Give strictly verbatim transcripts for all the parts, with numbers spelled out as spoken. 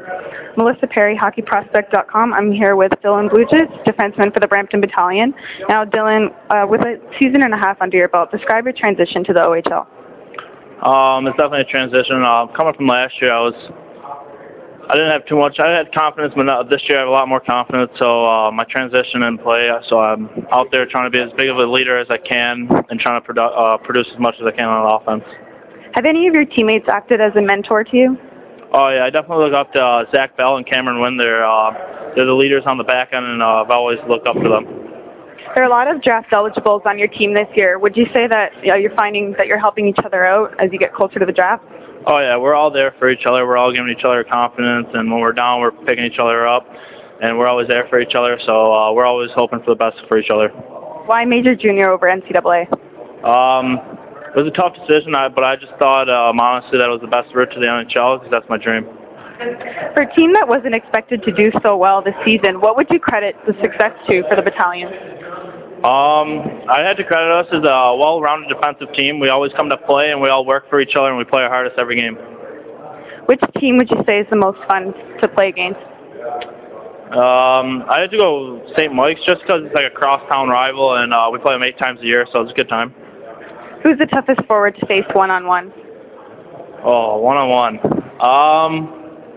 Melissa Perry, hockey prospect dot com. I'm here with Dylan Blugis, defenseman for the Brampton Battalion. Now, Dylan, uh, with a season and a half under your belt, describe your transition to the O H L. Um, it's definitely a transition. Uh, coming from last year, I was I didn't have too much. I had confidence, but not, this year I have a lot more confidence. So uh, my transition in play, so I'm out there trying to be as big of a leader as I can and trying to produ uh, produce as much as I can on offense. Have any of your teammates acted as a mentor to you? Oh yeah, I definitely look up to uh, Zach Bell and Cameron Wynn. They're uh, they're the leaders on the back end, and uh, I've always looked up to them. There are a lot of draft eligibles on your team this year. Would you say that you know, you're finding that you're helping each other out as you get closer to the draft? Oh yeah, we're all there for each other. We're all giving each other confidence, and when we're down, we're picking each other up, and we're always there for each other. So uh, we're always hoping for the best for each other. Why major junior over N C double A? Um, it was a tough decision, but I just thought, um, honestly, that it was the best route to the N H L because that's my dream. For a team that wasn't expected to do so well this season, what would you credit the success to for the Battalion? Um, I had to credit us as a well-rounded defensive team. We always come to play, and we all work for each other, and we play our hardest every game. Which team would you say is the most fun to play against? Um, I had to go Saint Mike's just because it's like a cross-town rival, and uh, we play them eight times a year, so it's a good time. Who's the toughest forward to face one-on-one? Oh, one-on-one. Um,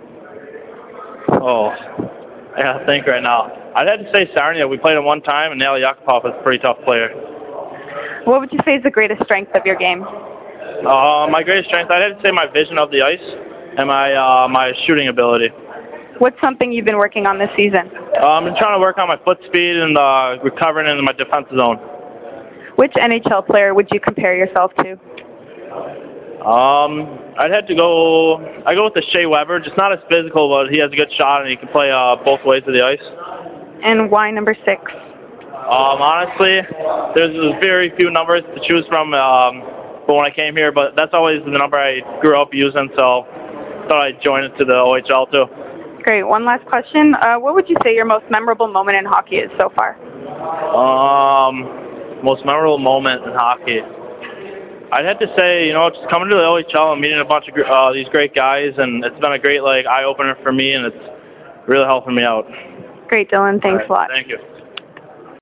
oh, I gotta think right now. I'd have to say Sarnia. We played him one time, and Nail Yakupov is a pretty tough player. What would you say is the greatest strength of your game? Uh, my greatest strength, I'd have to say my vision of the ice and my uh, my shooting ability. What's something you've been working on this season? Uh, I've been trying to work on my foot speed and uh, recovering in my defensive zone. Which N H L player would you compare yourself to? Um, I'd have to go. I go with the Shea Weber. Just not as physical, but he has a good shot and he can play uh, both ways of the ice. And why number six? Um, honestly, there's very few numbers to choose from um, for when I came here, but that's always the number I grew up using, so I thought I'd join it to the O H L too. Great. One last question. Uh, what would you say your most memorable moment in hockey is so far? Um, most memorable moment in hockey. I'd have to say, you know, just coming to the O H L and meeting a bunch of uh, these great guys, and it's been a great like eye opener for me, and it's really helping me out. Great, Dylan. Thanks right, a lot. Thank you.